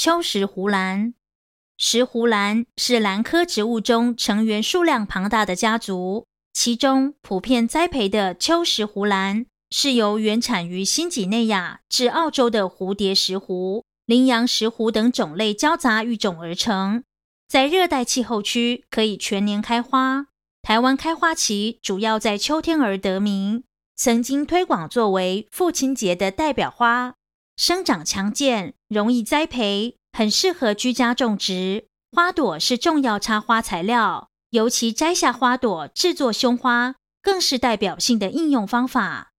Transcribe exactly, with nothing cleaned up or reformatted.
秋石斛兰。石斛兰是兰科植物中成员数量庞大的家族，其中普遍栽培的秋石斛兰是由原产于新几内亚至澳洲的蝴蝶石斛、羚羊石斛等种类交杂育种而成，在热带气候区可以全年开花。台湾开花期主要在秋天而得名，曾经推广作为父亲节的代表花，生长强健，容易栽培，很适合居家种植。花朵是重要插花材料，尤其摘下花朵制作胸花，更是代表性的应用方法。